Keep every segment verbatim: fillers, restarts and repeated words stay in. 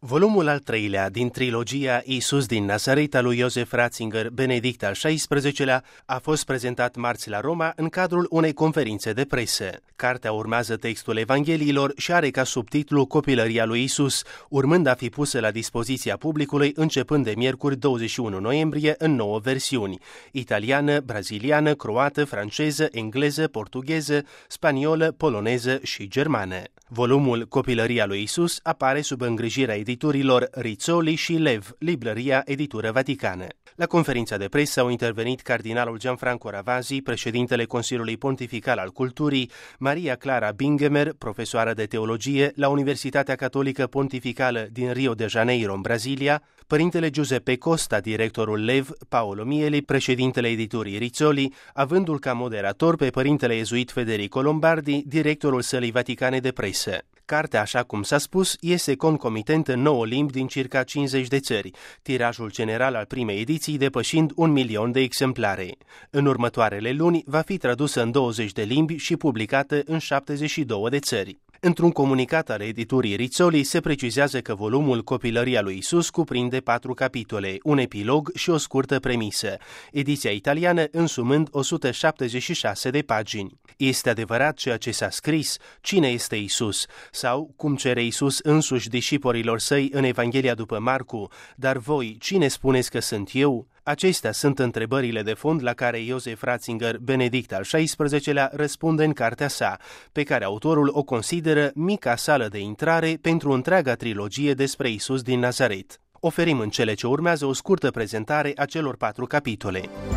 Volumul al treilea din trilogia Iisus din Nazaret a lui Joseph Ratzinger, Benedict al șaisprezecelea, a fost prezentat marți la Roma în cadrul unei conferințe de presă. Cartea urmează textul Evangheliilor și are ca subtitlu Copilăria lui Iisus, urmând a fi pusă la dispoziția publicului începând de miercuri douăzeci și unu noiembrie în nouă versiuni: italiană, braziliană, croată, franceză, engleză, portugheză, spaniolă, poloneză și germană. Volumul Copilăria lui Iisus apare sub îngrijirea editurilor Rizzoli și Lev, Librăria Editură Vaticană. La conferința de presă au intervenit cardinalul Gianfranco Ravasi, președintele Consiliului Pontifical al Culturii, Maria Clara Bingemer, profesoară de teologie la Universitatea Catolică Pontificală din Rio de Janeiro, în Brazilia, părintele Giuseppe Costa, directorul Lev, Paolo Mieli, președintele editurii Rizzoli, avându-l ca moderator pe părintele iezuit Federico Lombardi, directorul Sălii Vaticane de Presă. Cartea, așa cum s-a spus, este concomitent în nouă limbi din circa cincizeci de țări, tirajul general al primei ediții depășind un milion de exemplare. În următoarele luni va fi tradusă în douăzeci de limbi și publicată în șaptezeci și două de țări. Într-un comunicat al editurii Rizzoli se precizează că volumul Copilăria lui Iisus cuprinde patru capitole, un epilog și o scurtă premisă, ediția italiană însumând o sută șaptezeci și șase de pagini. Este adevărat ceea ce s-a scris? Cine este Iisus? Sau, cum cere Iisus însuși discipolilor săi în Evanghelia după Marcu: dar voi, cine spuneți că sunt eu? Acestea sunt întrebările de fond la care Joseph Ratzinger, Benedict al șaisprezecelea, răspunde în cartea sa, pe care autorul o consideră mica sală de intrare pentru întreaga trilogie despre Iisus din Nazaret. Oferim în cele ce urmează o scurtă prezentare a celor patru capitole.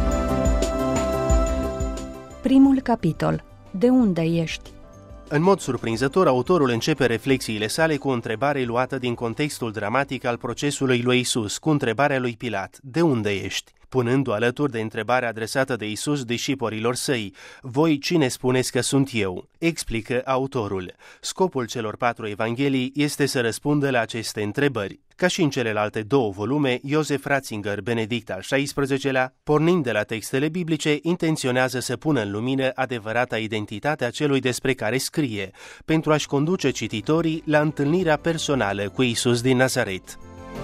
Primul capitol. De unde ești? În mod surprinzător, autorul începe reflexiile sale cu o întrebare luată din contextul dramatic al procesului lui Iisus, cu întrebarea lui Pilat: de unde ești? Punându alături de întrebarea adresată de Iisus discipolilor săi: voi cine spuneți că sunt eu? Explică autorul. Scopul celor patru evanghelii este să răspundă la aceste întrebări. Ca și în celelalte două volume, Joseph Ratzinger, Benedict al șaisprezecelea, pornind de la textele biblice, intenționează să pună în lumină adevărata identitatea celui despre care scrie, pentru a-și conduce cititorii la întâlnirea personală cu Iisus din Nazaret.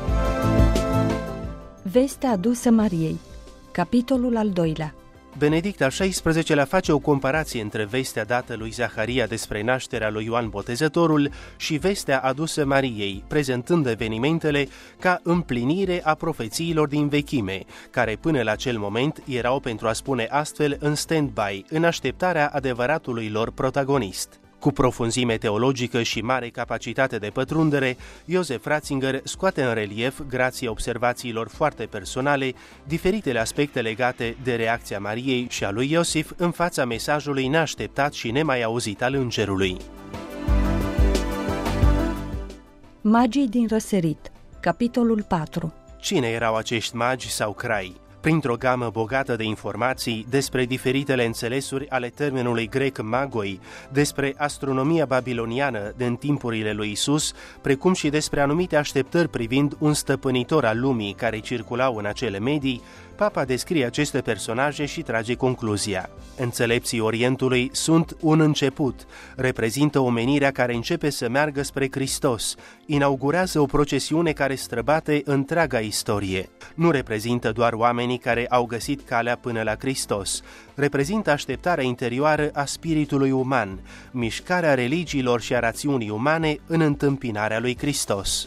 Vestea adusă Mariei. Capitolul al doilea. Benedict al șaisprezecelea face o comparație între vestea dată lui Zaharia despre nașterea lui Ioan Botezătorul și vestea adusă Mariei, prezentând evenimentele ca împlinire a profețiilor din vechime, care până la acel moment erau, pentru a spune astfel, în stand-by, în așteptarea adevăratului lor protagonist. Cu profunzime teologică și mare capacitate de pătrundere, Joseph Ratzinger scoate în relief, grație observațiilor foarte personale, diferitele aspecte legate de reacția Mariei și a lui Iosif în fața mesajului neașteptat și nemai auzit al îngerului. Magii din răsărit. Capitolul patru. Cine erau acești magi sau crai? Printr-o gamă bogată de informații despre diferitele înțelesuri ale termenului grec magoi, despre astronomia babiloniană din timpurile lui Isus, precum și despre anumite așteptări privind un stăpânitor al lumii care circulau în acele medii, Papa descrie aceste personaje și trage concluzia: înțelepții Orientului sunt un început, reprezintă omenirea care începe să meargă spre Hristos, inaugurează o procesiune care străbate întreaga istorie. Nu reprezintă doar oamenii care au găsit calea până la Hristos, reprezintă așteptarea interioară a spiritului uman, mișcarea religiilor și a rațiunii umane în întâmpinarea lui Hristos.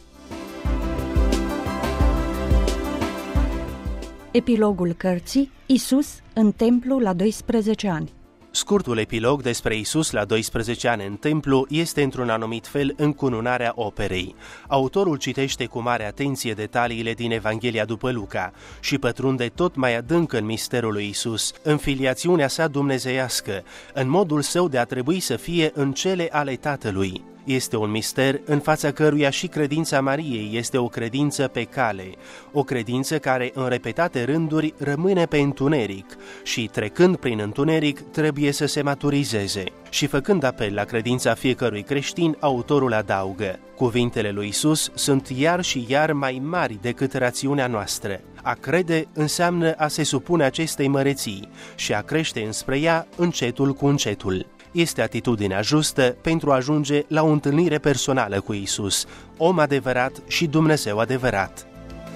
Epilogul cărții: Iisus în templu la doisprezece ani. Scurtul epilog despre Iisus la doisprezece ani în templu este într-un anumit fel încununarea operei. Autorul citește cu mare atenție detaliile din Evanghelia după Luca și pătrunde tot mai adânc în misterul lui Iisus, în filiațiunea sa dumnezeiască, în modul său de a trebui să fie în cele ale Tatălui. Este un mister în fața căruia și credința Mariei este o credință pe cale, o credință care în repetate rânduri rămâne pe întuneric și, trecând prin întuneric, trebuie să se maturizeze. Și făcând apel la credința fiecărui creștin, autorul adaugă: cuvintele lui Isus sunt iar și iar mai mari decât rațiunea noastră. A crede înseamnă a se supune acestei măreții și a crește înspre ea încetul cu încetul. este atitudinea justă pentru a ajunge la o întâlnire personală cu Iisus, om adevărat și Dumnezeu adevărat.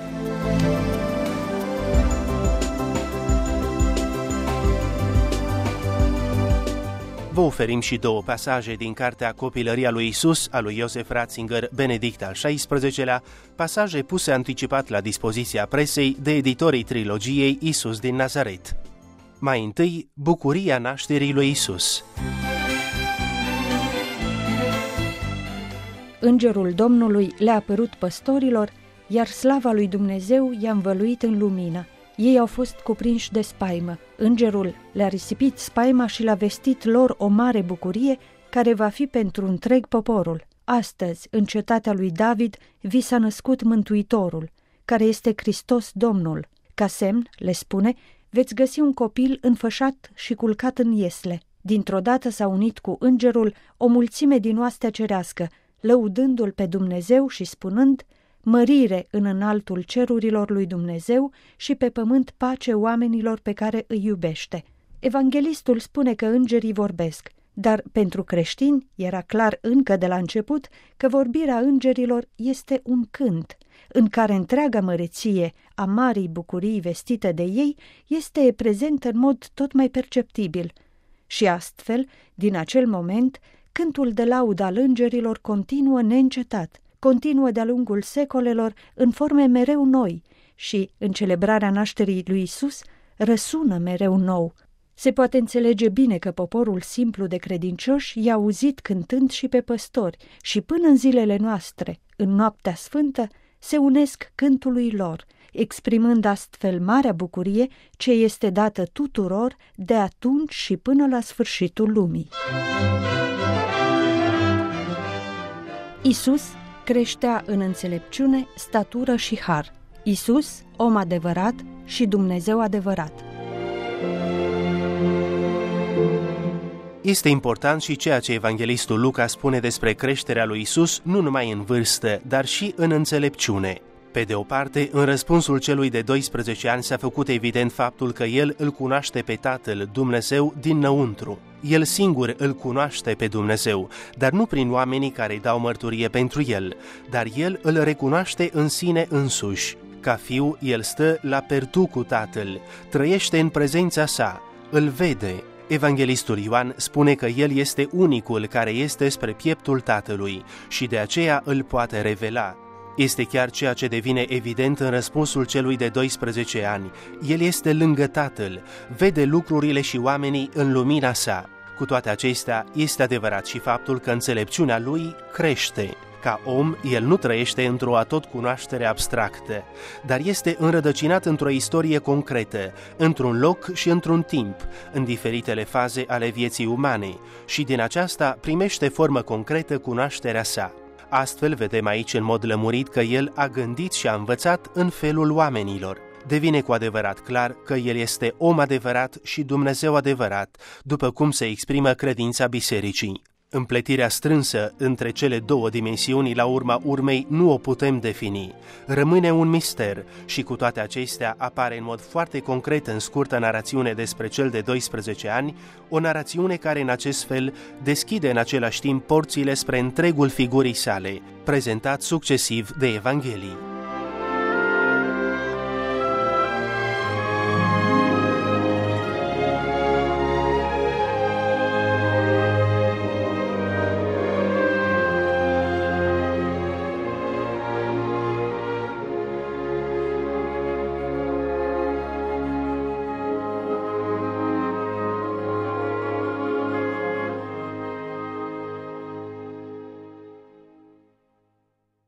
Vă oferim și două pasaje din cartea Copilăria lui Iisus a lui Joseph Ratzinger, Benedict al șaisprezecelea, pasaje puse anticipat la dispoziția presei de editorii trilogiei Iisus din Nazaret. Mai întâi, bucuria nașterii lui Iisus. Îngerul Domnului le-a apărut păstorilor, iar slava lui Dumnezeu i-a învăluit în lumină. Ei au fost cuprinși de spaimă. Îngerul le-a risipit spaima și le-a vestit lor o mare bucurie care va fi pentru întreg poporul. Astăzi, în cetatea lui David, vi s-a născut Mântuitorul, care este Hristos Domnul. Ca semn, le spune, veți găsi un copil înfășat și culcat în iesle. Dintr-o dată s-a unit cu îngerul o mulțime din oastea cerească, lăudându-l pe Dumnezeu și spunând: mărire în înaltul cerurilor lui Dumnezeu și pe pământ pace oamenilor pe care îi iubește. Evanghelistul spune că îngerii vorbesc, dar pentru creștini era clar încă de la început că vorbirea îngerilor este un cânt, în care întreaga măreție a marii bucurii vestite de ei este prezentă în mod tot mai perceptibil. Și astfel, din acel moment, cântul de laudă al îngerilor continuă neîncetat, continuă de-a lungul secolelor în forme mereu noi și, în celebrarea nașterii lui Iisus, răsună mereu nou. Se poate înțelege bine că poporul simplu de credincioși i-a auzit cântând și pe păstori și până în zilele noastre, în noaptea sfântă, se unesc cântului lor, exprimând astfel marea bucurie ce este dată tuturor de atunci și până la sfârșitul lumii. Iisus creștea în înțelepciune, statură și har. Iisus, om adevărat și Dumnezeu adevărat. Este important și ceea ce evanghelistul Luca spune despre creșterea lui Iisus nu numai în vârstă, dar și în înțelepciune. Pe de o parte, în răspunsul celui de doisprezece ani s-a făcut evident faptul că el îl cunoaște pe Tatăl, Dumnezeu, dinăuntru. El singur îl cunoaște pe Dumnezeu, dar nu prin oamenii care îi dau mărturie pentru el, dar el îl recunoaște în sine însuși. Ca fiu, el stă la pertu cu Tatăl, trăiește în prezența sa, îl vede. Evanghelistul Ioan spune că el este unicul care este spre pieptul Tatălui și de aceea îl poate revela. Este chiar ceea ce devine evident în răspunsul celui de doisprezece ani. El este lângă Tatăl, vede lucrurile și oamenii în lumina sa. Cu toate acestea, este adevărat și faptul că înțelepciunea lui crește. Ca om, el nu trăiește într-o atotcunoaștere abstractă, dar este înrădăcinat într-o istorie concretă, într-un loc și într-un timp, în diferitele faze ale vieții umane, și din aceasta primește formă concretă cunoașterea sa. Astfel vedem aici în mod lămurit că el a gândit și a învățat în felul oamenilor. Devine cu adevărat clar că el este om adevărat și Dumnezeu adevărat, după cum se exprimă credința bisericii. Împletirea strânsă între cele două dimensiuni la urma urmei nu o putem defini. Rămâne un mister și cu toate acestea apare în mod foarte concret în scurtă narațiune despre cel de doisprezece ani, o narațiune care în acest fel deschide în același timp porțile spre întregul figurii sale, prezentat succesiv de Evanghelii.